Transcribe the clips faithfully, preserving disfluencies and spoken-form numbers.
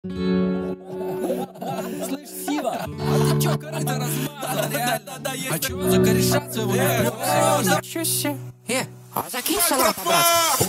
Слышь, Сива, а ты чё корыто размазал, реально? А чё, за кореша своего напрёгся? Чё се? Э, а закинь салат, брат.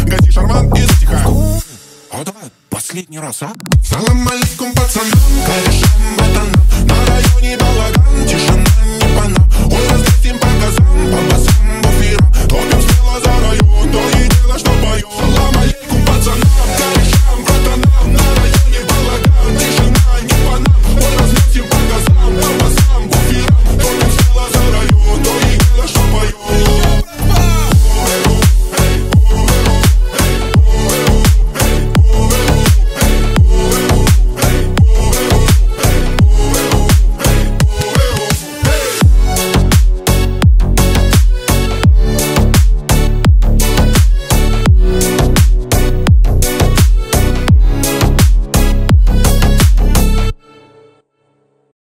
Последний раз, а? Салам алейкум, пацаны.